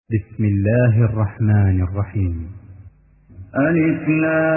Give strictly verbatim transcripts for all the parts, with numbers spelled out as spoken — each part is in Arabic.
بسم الله الرحمن الرحيم. ألف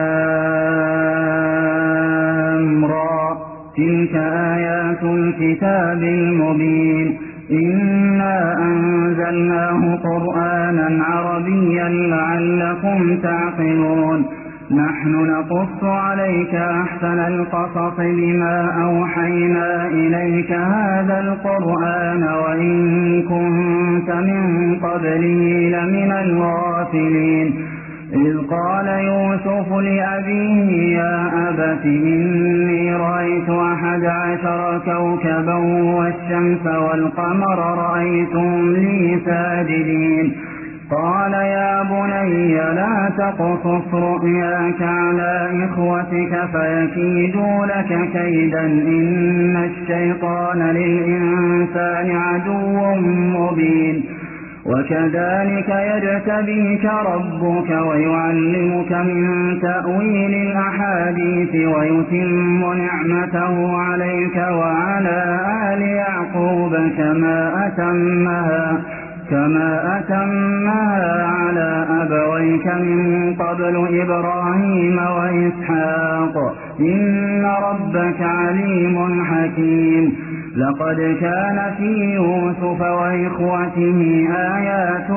لام را تلك آيات الكتاب المبين إنا أنزلناه قرآنا عربيا لعلكم تعقلون نحن نقص عليك أحسن القصص بما أوحينا إليك هذا القرآن وإن كنت من قبله لمن الغافلين إذ قال يوسف لأبيه يا أبت إني رأيت أحد عشر كوكبا والشمس والقمر رأيتهم لي ساجدين قال يا بني لا تقصص رؤياك على إخوتك فيكيدوا لك كيدا إن الشيطان للإنسان عدو مبين وكذلك يجتبيك ربك ويعلمك من تأويل الأحاديث ويتم نعمته عليك وعلى آل يعقوب كما أتمها كما أتمها على أبويك من قبل إبراهيم وإسحاق إن ربك عليم حكيم لقد كان في يوسف وإخوته آيات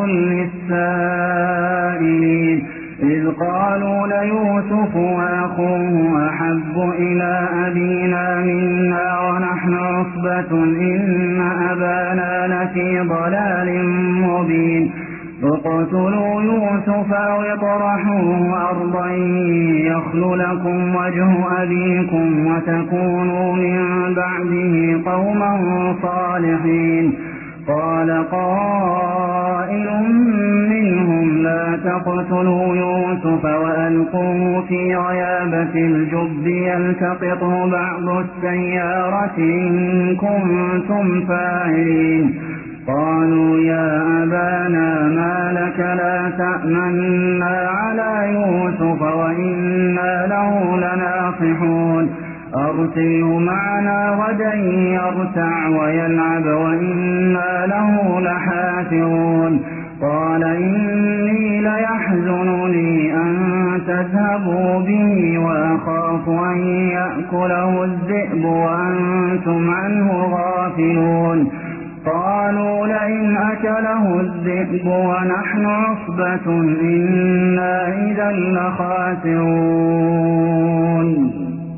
للسائلين إذ قالوا ليوسف وأخوه أحب إلى أبينا منا ونحن عصبة إن أبانا لفي ضلال مبين اقتلوا يوسف أو اطرحوه أرضا يخل لكم وجه أبيكم وتكونوا من بعده قوما صالحين قال قائل منهم لا تقتلوا يوسف وألقوه في غيابة الجب يلتقطه بعض السيارة إن كنتم فاعلين قالوا يا أبانا ما لك لا تأمنا على يوسف وإنا له لناصحون أرسله معنا غدا يرتع ويلعب وإنا له لحافظون قال إني ليحزنني أن تذهبوا به وأخاف أن يأكله الذئب وأنتم عنه غافلون قالوا لئن أكله الذئب ونحن عصبة إنا إذا لخاسرون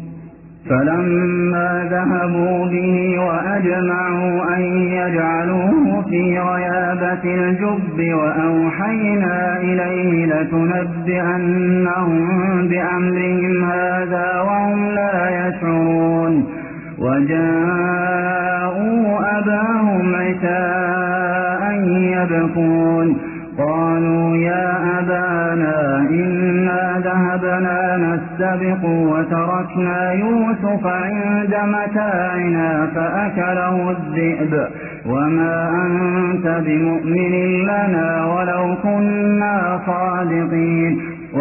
فلما ذهبوا به وأجمعوا أن يجعلوه في غيابة الجب وأوحينا إليه لتنبئنهم بأمرهم هذا وهم لا يشعرون وجاءوا أباهم عشاء يبكون قالوا يا أبانا إنا ذهبنا نستبق وتركنا يوسف عند متاعنا فأكله الذئب وما أنت بمؤمن لنا ولو كنا صادقين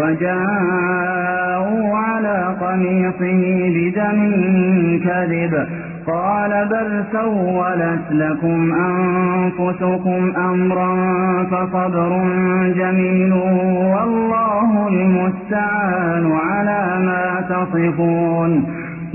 وجاءوا على قميصه بدم كذب قال بل سولت لكم أنفسكم أمرا فصبر جميل والله المستعان على ما تصفون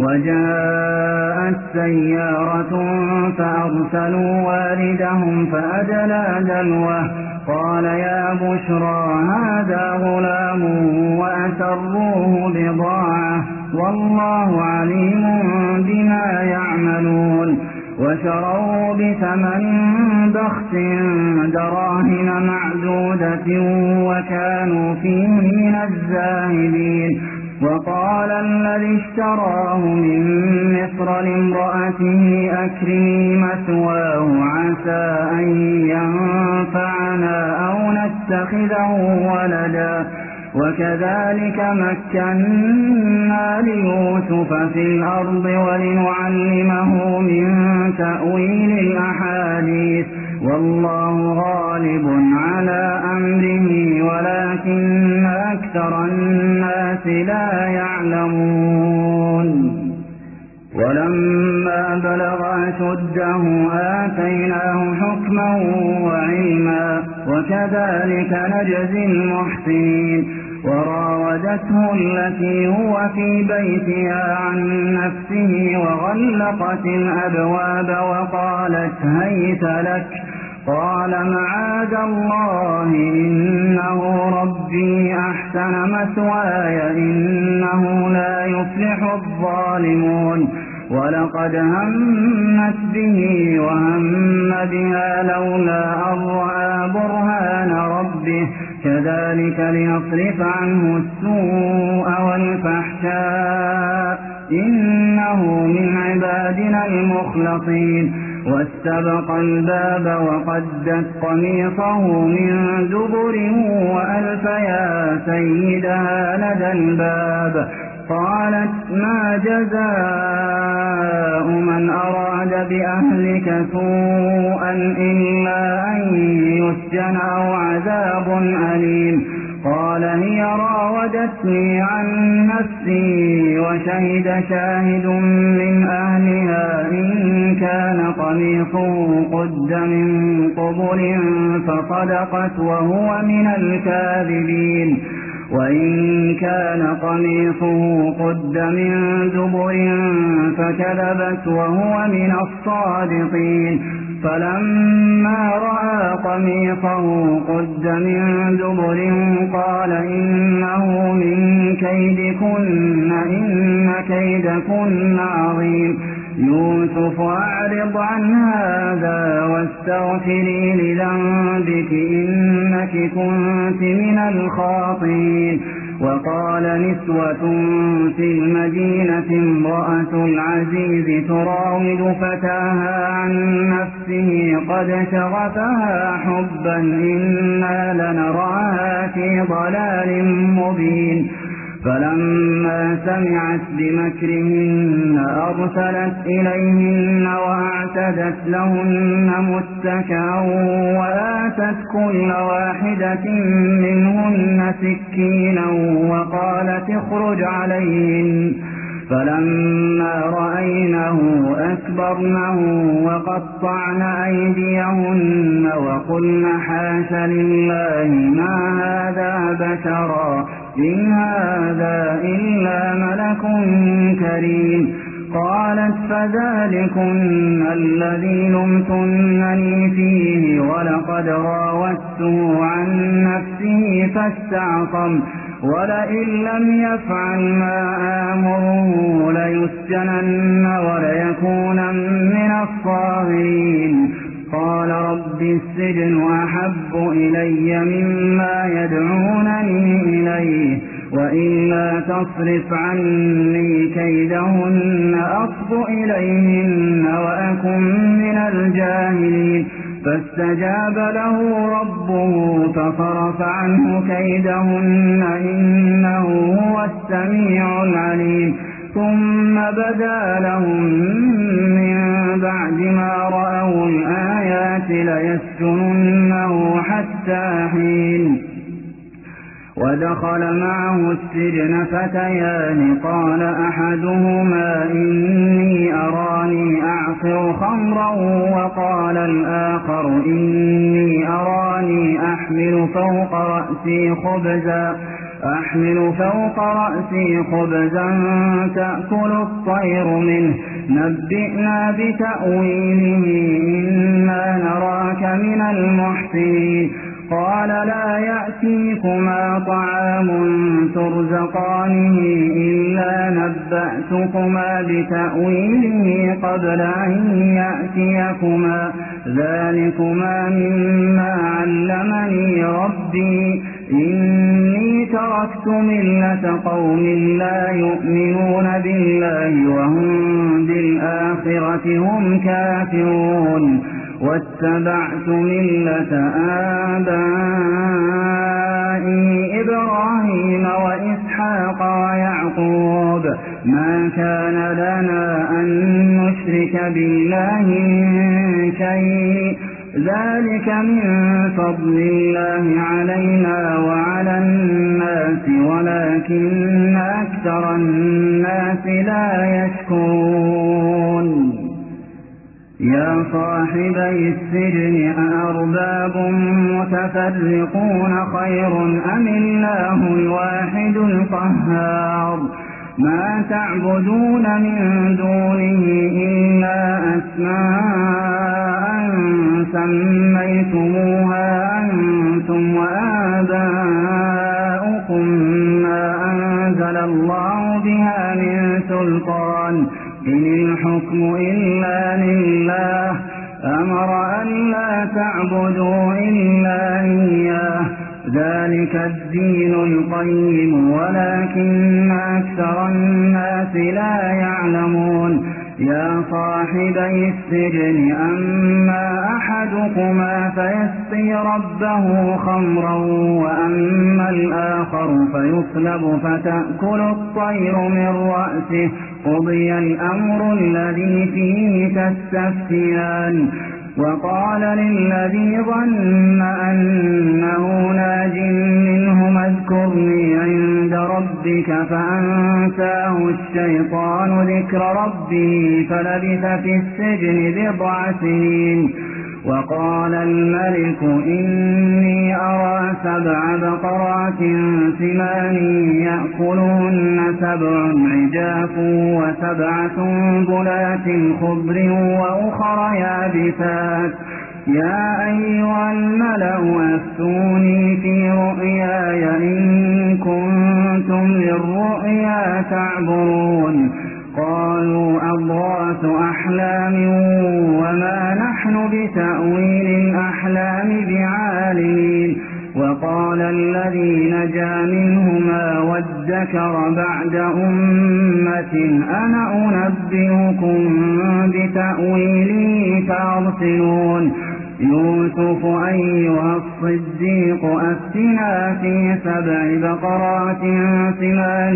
وجاءت سيارة فأرسلوا واردهم فأدلى دلوه قال يا بشرى هذا غلام وأسروه بضاعة والله عليم بما يعملون وشروا بثمن بخس دراهم معدودة وكانوا فيه من الزاهدين وقال الذي اشتراه من مصر لامرأته أكرمي مثواه عسى أن ينفعنا أو نتخذه ولدا وكذلك مكنا ليوسف في الأرض ولنعلمه من تأويل الأحاديث والله غالب على أمره ولكن أكثر الناس لا يعلمون ولما بلغ أشده آتيناه حكما وعلما وكذلك نجزي المحسنين. وراودته التي هو في بيتها عن نفسه وغلقت الأبواب وقالت هيت لك، قال معاذ الله إنه ربي أحسن مثواي إنه لا يفلح الظالمون. ولقد همت به وهم بها لولا أن رأى برهان ربه كذلك لنصرف عنه السوء والفحشاء إنه من عبادنا المخلصين. واستبق الباب وقدت قميصه من دبر وألف يا سيدها لدى الباب. قالت ما جزاء من أراد بأهلك سوءا إلا أن يسجن أو عذاب أليم. قال هي راودتني عن نفسي وشهد شاهد من أهلها إن كان قميصه قد من قبل فصدقت وهو من الكاذبين وإن كان قميصه قد من دبر فكذبت وهو من الصادقين. فلما رأى قميصه قد من دبر قال إنه من كيدكن إن كيدكن عظيم. يوسف أعرض عن هذا واستغفري لذنبك إنك كنت من الخاطئين. وقال نسوة في المدينة امرأة العزيز تراود فتاها عن نفسه قد شغفها حبا إنا لنراها في ضلال مبين. فلما سمعت بمكرهن أرسلت إليهن وأعتدت لهن متكئا وآتت كل واحدة منهن سكينا وقالت اخرج عليهن. فلما رأينه أكبرنه وقطعن أيديهن وقلن حاش لله ما هذا بشرا إن هذا إلا ملك كريم. قالت فذلكن الذي لمتنني فيه ولقد راودته عن نفسه فاستعصم ولئن لم يفعل ما آمره ليسجنن وليكون من الصاغرين. قال رب السجن أحب إلي مما يدعونني إليه وإلا تصرف عني كيدهن أصب إليهن وأكن من الجاهلين. فاستجاب له ربه فصرف عنه كيدهن إنه هو السميع العليم. ثم بدا لهم من بعد ما رأوا الآيات ليسجننه حتى حين. ودخل معه السجن فتيان قال أحدهما إني أراني أعصر خمرا وقال الآخر إني أراني أحمل فوق رأسي خبزا أحمل فوق رأسي خبزا تأكل الطير منه نبئنا بتأويله إنا نراك من المحسنين. قال لا يأتيكما طعام ترزقانه إلا نبأتكما بتأويله قبل أن يأتيكما ذلكما مما علمني ربي إني تركت ملة قوم لا يؤمنون بالله وهم بالآخرة هم كافرون واتبعت ملة آبائي إبراهيم وإسحاق ويعقوب ما كان لنا أن نشرك بالله من شيء ذلك من فضل الله علينا وعلى الناس ولكن أكثر الناس لا يشكرون. يا صاحبي السجن أأرباب متفرقون خير أم الله الواحد القهار ما تعبدون من دونه إلا أسماء سميتموها أنتم وآباؤكم ما أنزل الله بها من سلطان إن الحكم إلا لله أمر أن لا تعبدوا إلا إياه ذلك الدين القيم ولكن أكثر الناس لا يعلمون يا صاحبي السجن أما أحدكما فيسقي ربه خمرا وأما الآخر فيصلب فتأكل الطير من رأسه قضي الأمر الذي فيه تستفتيان وقال للذي ظن أنه ناج منهما اذكرني عند ربك فأنساه الشيطان ذكر ربه فلبث في السجن بضع سنين وقال الملك إني أرى سبع بقرات سمان يأكلهن سبع عجاف وسبع سنبلات خضر وأخر يابسات يا أيها الملأ أفتوني في رؤياي إن كنتم للرؤيا تعبرون قالوا أضغاث أحلام وما نحن بتأويل الأحلام بعالمين وقال الذي نجا منهما وادكر بعد أمة أنا أنبئكم بتأويله فأرسلون يوسف أيها الصديق أفتنا في سبع بقرات سمان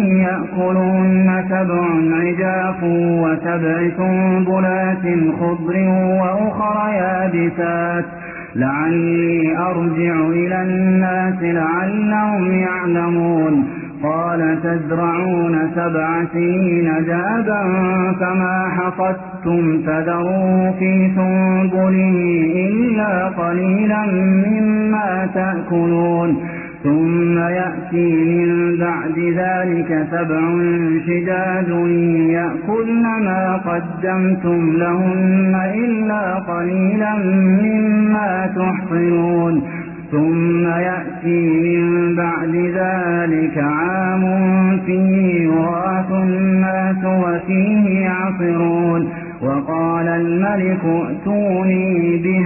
يأكلهن سبع عجاف وسبع سنبلات خضر وأخر يابسات لعلي أرجع إلى الناس لعلهم يعلمون قال تزرعون سبع سنين دابا فما حصدتم فذروا في سنبله إلا قليلا مما تأكلون ثم يأتي من بعد ذلك سبع شداد يأكلن ما قدمتم لهن إلا قليلا مما تحصنون ثم يأتي من بعد ذلك عام فيه يغاث الناس وفيه يعصرون وقال الملك ائتوني به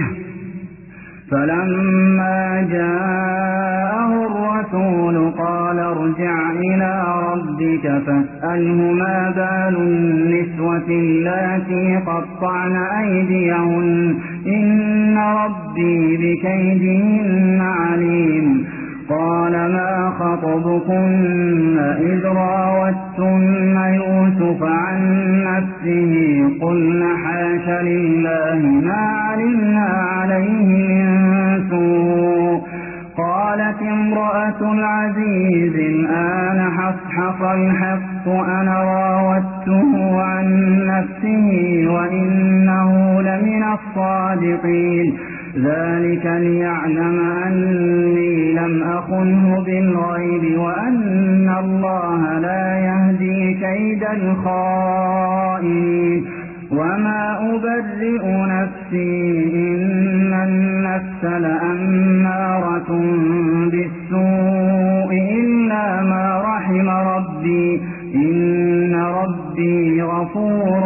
فلما جاءه الرسول قال ارجع إلى ربك فاسأله ما بال النسوة اللاتي قطعن أيديهن إن ربي بكيدهن عليم قال ما خطبكن إذ راوتن يوسف عن نفسه قلن حاش لله ما علمنا عليه من سوء قالت امرأة العزيز الآن حصحص الحق أنا راودته عن نفسه وإنه لمن الصادقين ذلك ليعلم أني لم أخنه بالغيب وأن الله لا يهدي كيد الخائنين وما أبرئ نفسي إن النفس لأمارة بالسوء إلا ما رحم ربي إن ربي غفور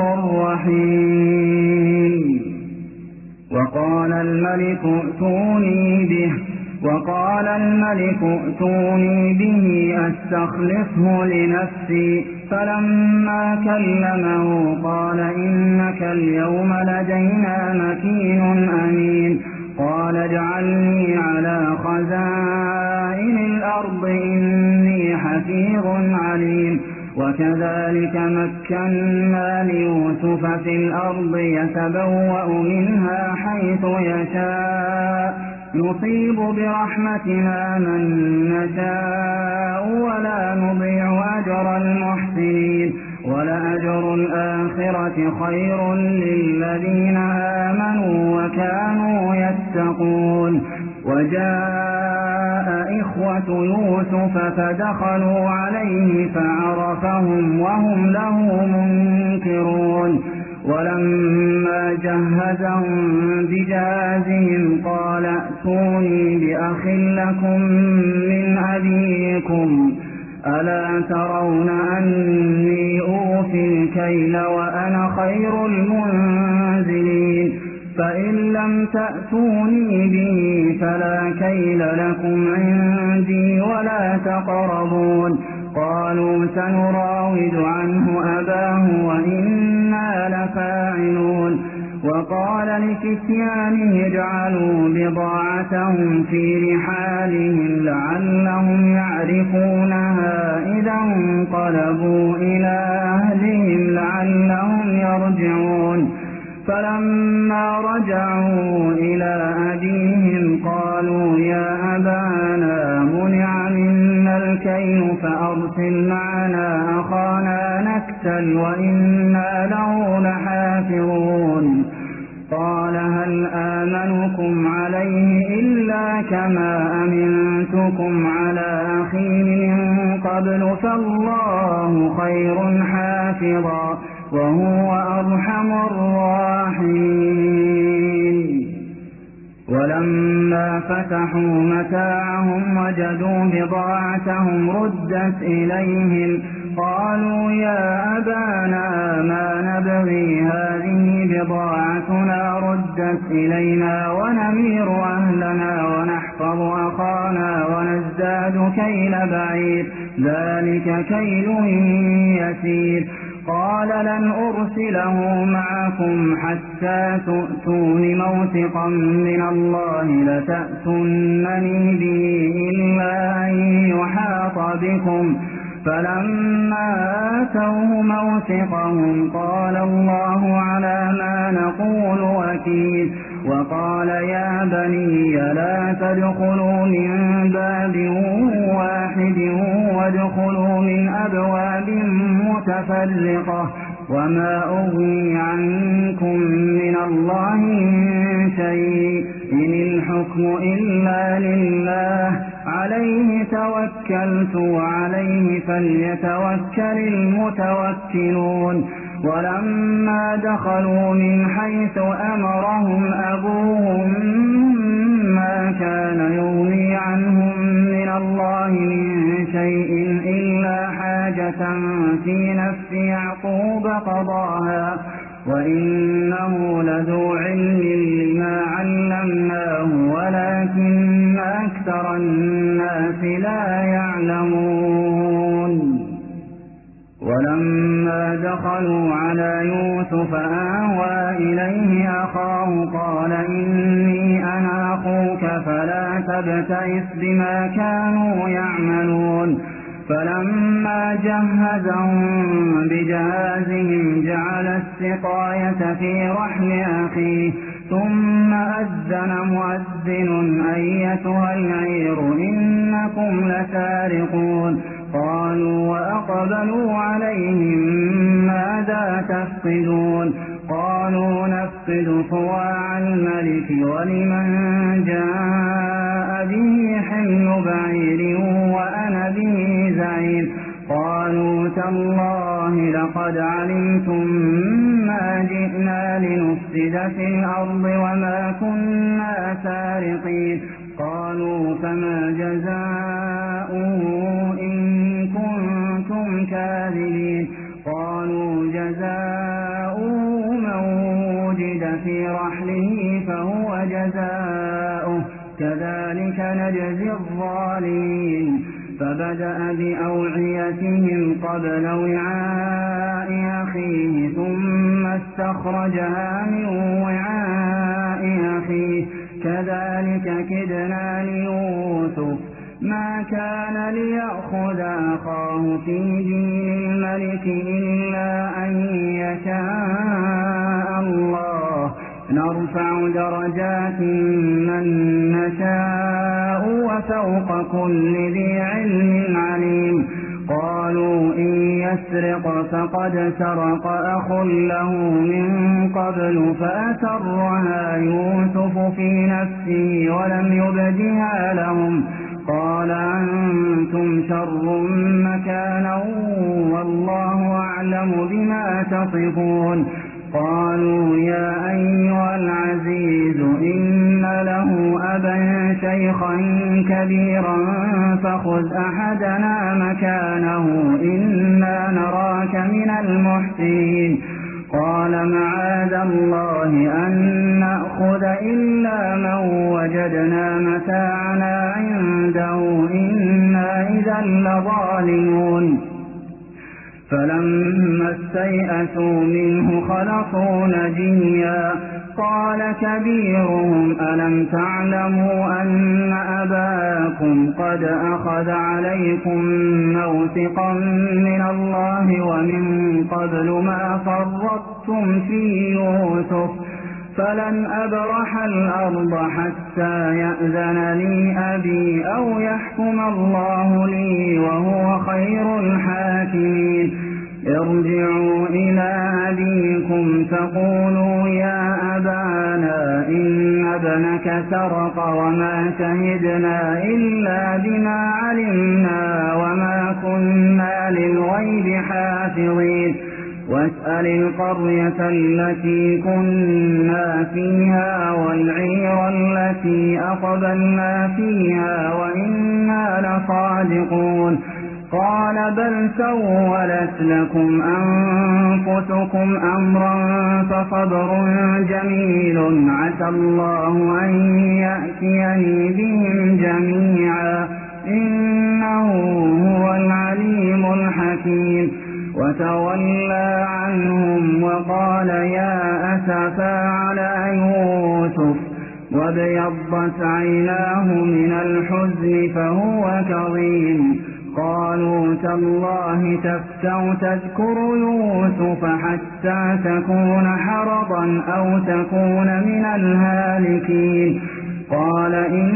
رحيم وقال الملك ائتوني به وقال الملك ائتوني به أستخلصه لنفسي فلما كلمه قال إنك اليوم لدينا مكين أمين قال اجعلني على خزائن الأرض إني حفيظ عليم وكذلك مكنا ليوسف في الأرض يتبوأ منها حيث يشاء نصيب برحمتنا من نشاء ولا نضيع أجر المحسنين وَلَأَجْرُ الْآخِرَةِ خَيْرٌ لِّلَّذِينَ آمَنُوا وَكَانُوا يَتَّقُونَ وَجَاءَ إِخْوَةُ يُوسُفَ فَدَخَلُوا عَلَيْهِ فَعَرَفَهُمْ وَهُمْ لَهُ مُنكِرُونَ وَلَمَّا جَهَّزَهُم بِجَهَازِهِمْ قَالَ ائْتُونِي بِأَخٍ لَّكُم مِّنْ أَبِيكُمْ أَلَا تَرَوْنَ أَنِّي أُوفِي الْكَيْلَ وَأَنَا خَيْرُ الْمُنزِلِينَ فَإِن لَّمْ تَأْتُونِي بِهِ فَلَا كَيْلَ لَكُمْ عِندِي وَلَا تَقْرَبُونِ قَالُوا سَنُرَاوِدُ عَنْهُ أَبَاهُ وَإِنَّا لَفَاعِلُونَ وَقَالَ لِفِتْيَانِهِ اجْعَلُوا بِضَاعَتَهُمْ فِي رِحَالِهِمْ لَعَلَّهُمْ يَعْرِفُونَهَا إِذَا انقَلَبُوا إِلَىٰ أَهْلِهِمْ لَعَلَّهُمْ يَرْجِعُونَ فَلَمَّا رَجَعُوا إِلَىٰ أَبِيهِمْ قَالُوا يَا أَبَانَا مُنِعَ مِنَّا الْكَيْلُ فَأَرْسِلْ مَعَنَا أَخَانَا نَكْتَلْ وَإِنَّا لَهُ لَحَافِظُونَ قَالَ هَلْ آمَنُكُمْ عَلَيْهِ إِلَّا كَمَا أَمِنتُكُمْ عَلَىٰ أَخِيهِ مِن قَبْلُ فَاللَّهُ خَيْرٌ حَافِظًا وَهُوَ أَرْحَمُ الرَّاحِمِينَ وَلَمَّا فَتَحُوا مَتَاعَهُمْ وَجَدُوا بِضَاعَتَهُمْ رُدَّتْ إِلَيْهِمْ قَالُوا يَا أَبَانَا مَا نَبْغِي هَٰذِهِ بِضَاعَتُنَا رُدَّتْ إِلَيْنَا وَنَمِيرُ أَهْلَنَا وَنَحْفَظُ أَخَانَا وَنَزْدَادُ كَيْلَ بَعِيرٍ ذَٰلِكَ كَيْلٌ يَسِيرٌ قَالَ لَنْ أُرْسِلَهُ مَعَكُمْ حَتَّىٰ تُؤْتُونِ مَوْثِقًا مِّنَ اللَّهِ لَتَأْتُنَّنِي بِهِ إِلَّا أَن يُحَاطَ بِكُمْ فَلَمَّا آتَوْهُ مَوْثِقَهُمْ قَالَ اللَّهُ عَلَىٰ مَا نَقُولُ وَكِيلٌ وَقَالَ يَا بَنِيَّ لَا تَدْخُلُوا مِن بَابٍ وَاحِدٍ وَادْخُلُوا مِنْ أَبْوَابٍ مُّتَفَرِّقَةٍ وَمَا أُغْنِي عَنكُم مِّنَ اللَّهِ مِن شَيْءٍ إِنِ الْحُكْمُ إِلَّا لِلَّهِ عَلَيْهِ تَوَكَّلْتُ وَعَلَيْهِ فَلْيَتَوَكَّلِ الْمُتَوَكِّلُونَ وَلَمَّا دَخَلُوا مِنْ حَيْثُ أَمَرَهُمْ أَبُوهُم مَّا كَانَ يُغْنِي عَنْهُم مِّنَ اللَّهِ مِن شَيْءٍ إِلَّا حَاجَةً فِي نَفْسِ يَعْقُوبَ قَضَاهَا وَإِنَّهُ لَذُو عِلْمٍ لِّمَا عَلَّمْنَاهُ وَلَٰكِنَّ أَكْثَرَ النَّاسِ لَا يَعْلَمُونَ وَلَمَّا دَخَلُوا عَلَىٰ يُوسُفَ آوَىٰ إِلَيْهِ أَخَاهُ قَالَ إِنِّي أَنَا أَخُوكَ فَلَا تَبْتَئِسْ بِمَا كَانُوا يَعْمَلُونَ فَلَمَّا جَهَّزَهُم بِجَهَازِهِمْ جَعَلَ السِّقَايَةَ فِي رَحْلِ أَخِيهِ ثُمَّ أَذَّنَ مُؤَذِّنٌ أَيَّتُهَا الْعِيرُ إِنَّكُمْ لَسَارِقُونَ قَالُوا وَأَقْبَلُوا عَلَيْهِم مَّاذَا تَفْقِدُونَ قَالُوا نَفْقِدُ صُوَاعَ الْمَلِكِ وَلِمَن جَاءَ بِهِ حِمْلُ بَعِيرٍ وَأَنَا بِهِ زَعِيمٌ قَالُوا تَاللَّهِ لَقَدْ عَلِمْتُم مَّا جِئْنَا لِنُفْسِدَ فِي الْأَرْضِ وَمَا كُنَّا سَارِقِينَ قَالُوا فَمَا جَزَاؤُهُ إِن كُنتُمْ كَاذِبِينَ قَالُوا جَزَاؤُهُ مَن وُجِدَ فِي رَحْلِهِ فَهُوَ جَزَاؤُهُ كَذَٰلِكَ نَجْزِي الظَّالِمِينَ فَبَدَأَ بِأَوْعِيَتِهِمْ قَبْلَ وِعَاءِ أَخِيهِ ثُمَّ اسْتَخْرَجَهَا مِن وِعَاءِ أَخِيهِ كَذَٰلِكَ كِدْنَا لِيُوسُفَ مَا كَانَ لِيَأْخُذَ أَخَاهُ فِي دِينِ الْمَلِكِ إِلَّا أَن يَشَاءَ اللَّهُ نَرْفَعُ دَرَجَاتٍ مَّن نَّشَاءُ وَفَوْقَ كُلِّ ذِي عِلْمٍ عَلِيمٌ قالوا إن يسرق فقد سرق أخ له من قبل فأسرها يوسف في نفسه ولم يبدها لهم قال أنتم شر مكانا والله أعلم بما تصفون قالوا يا أيها العزيز إن له أبا شيخا كبيرا فخذ أحدنا مكانه إنا نراك من المحسنين قال معاذ الله أن نأخذ إلا من وجدنا متاعنا عنده إنا إذا لظالمون فلما استيئسوا منه خلصوا نجيا قال كبيرهم ألم تعلموا أن أباكم قد أخذ عليكم موثقا من الله ومن قبل ما فرطتم في يوسف فلن أبرح الأرض حتى يأذن لي أبي أو يحكم الله لي وهو خير الحاكمين ارجعوا إلى أبيكم فقولوا يا أبانا إن ابنك سرق وما شهدنا إلا بما علمنا وما كنا للغيب حافظين واسأل القرية التي كنا فيها والعير التي أقبلنا فيها وإنا لصادقون قال بل سولت لكم أنفسكم أمرا فصبر جميل عسى الله أن يأتيني بهم جميعا إنه هو العليم الحكيم وتولى عنهم وقال يا أسفا على يوسف وابيضت عيناه من الحزن فهو كظيم قالوا تالله تفتأ تذكر يوسف حتى تكون حرضا أو تكون من الهالكين قال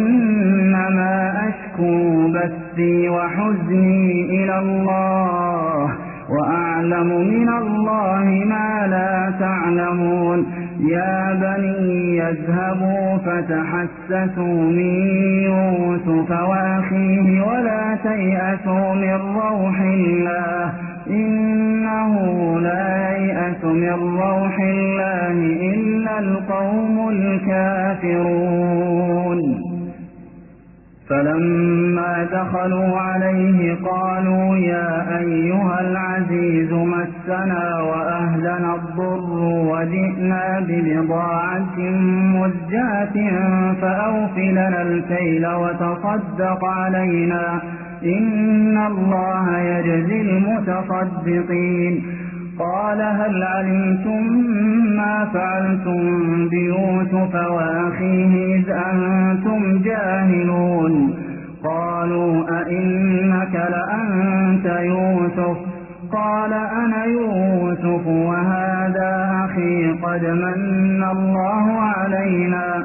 إنما أشكو بثي وحزني إلى الله وأعلم من الله ما لا تعلمون يا بني يذهبوا فتحسسوا من يوسف وأخيه ولا تيأسوا من روح الله إنه لا ييأس من روح الله إلا القوم الكافرون فلما دخلوا عليه قالوا يا أيها العزيز مسنا وأهلنا الضر وجئنا ببضاعة مزجاة فأوف لنا الكيل وتصدق علينا إن الله يجزي المتصدقين قال هل علمتم ما فعلتم بيوسف وأخيه إذ أنتم جاهلون قالوا أئنك لأنت يوسف قال أنا يوسف وهذا أخي قد من الله علينا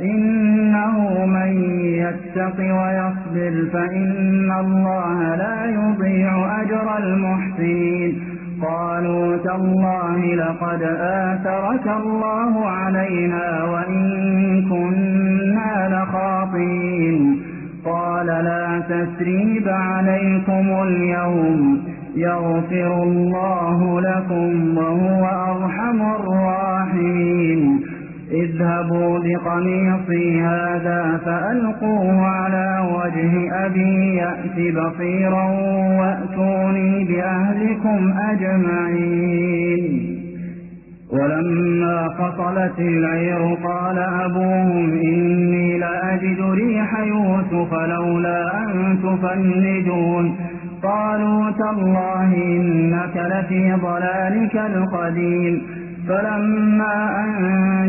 إنه من يتق ويصبر فإن الله لا يضيع أجر المحسنين قالوا تالله لقد آثرك الله علينا وإن كنا لخاطئين قال لا تثريب عليكم اليوم يغفر الله لكم وهو أرحم الراحمين اذهبوا بقميصي هذا فألقوه على وجه أبي يأت بصيرا وأتوني بأهلكم أجمعين ولما فصلت العير قال أبوهم إني لأجد ريح يوسف لولا أن تفندون قالوا تالله إنك لفي ضلالك القديم فلما أن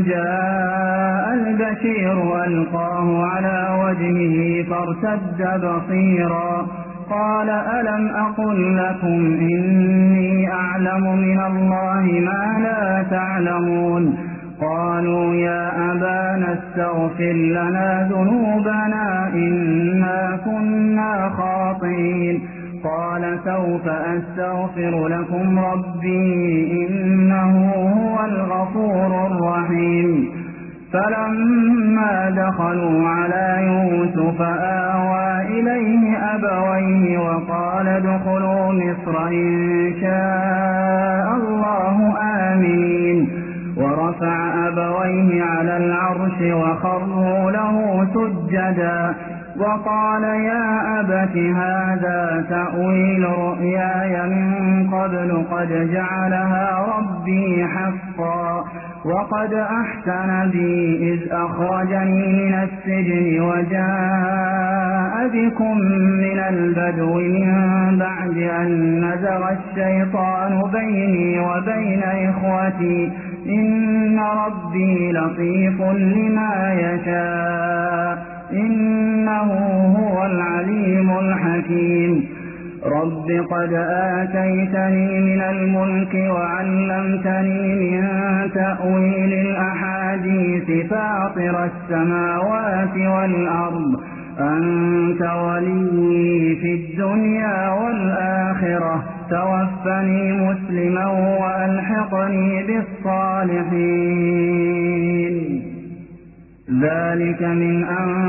جاء البشير ألقاه على وجهه فارتد بصيرا قال ألم أقل لكم إني أعلم من الله ما لا تعلمون قالوا يا أبانا استغفر لنا ذنوبنا إنا كنا خاطئين قال سوف أستغفر لكم ربي إنه هو الغفور الرحيم فلما دخلوا على يوسف آوى إليه أبويه وقال ادخلوا مصر إن شاء الله آمين ورفع أبويه على العرش وخروا له سجدا وقال يا أبت هذا تأويل رؤياي من قبل قد جعلها ربي حقا وقد أحسن بي إذ أخرجني من السجن وجاء بكم من البدو من بعد أن نزغ الشيطان بيني وبين إخوتي إن ربي لطيف لما يشاء إنه هو العليم الحكيم رب قد آتيتني من الملك وعلمتني من تأويل الأحاديث فاطر السماوات والأرض أنت ولي في الدنيا والآخرة توفني مسلما وألحقني بالصالحين ذلك من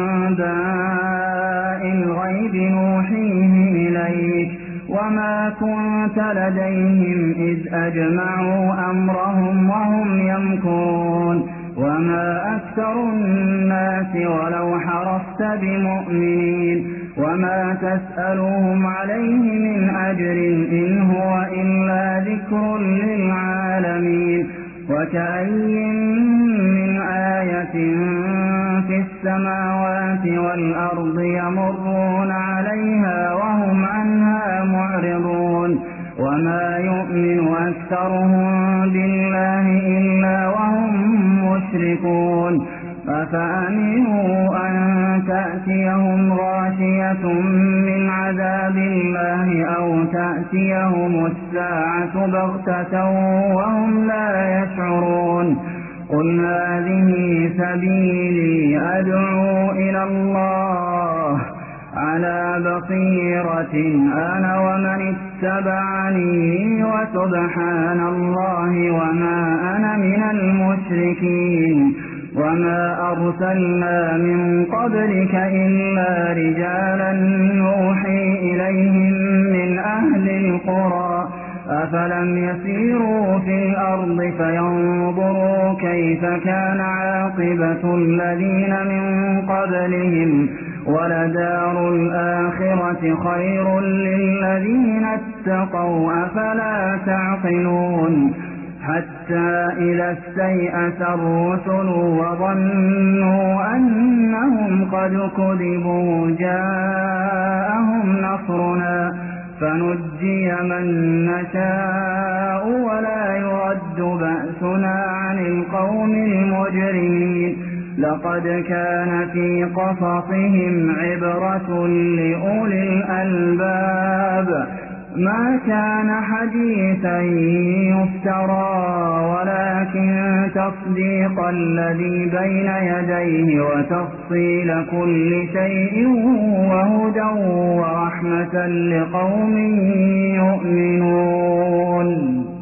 أنباء الغيب نوحيه إليك وما كنت لديهم إذ أجمعوا أمرهم وهم يمكرون وما أكثر الناس ولو حرصت بمؤمنين وما تسألهم عليه من أجر إن هو إلا ذكر للعالمين وكأي من آية في السماوات والأرض يمرون عليها وهم عنها معرضون وما يؤمن أكثرهم بالله إلا وهم مشركون أفأمنوا أن تأتيهم غاشية من عذاب الله أو تأتيهم الساعة بغتة وهم لا يشعرون قل هذه سبيلي أدعو إلى الله على بصيرة أنا ومن اتبعني وسبحان الله وما أنا من المشركين وما أرسلنا من قبلك إلا رجالا نوحي إليهم من أهل القرى أفلم يسيروا في الأرض فينظروا كيف كان عاقبة الذين من قبلهم ولدار الآخرة خير للذين اتقوا أفلا تعقلون حتى إذا استيأس الرسل وظنوا أنهم قد كذبوا جاءهم نصرنا فنجي من نشاء ولا يرد بأسنا عن القوم المجرمين لقد كان في قصصهم عبرة لأولي الألباب ما كان حديثا يفترى ولكن تصديق الذي بين يديه وتفصيل كل شيء وهدى ورحمة لقوم يؤمنون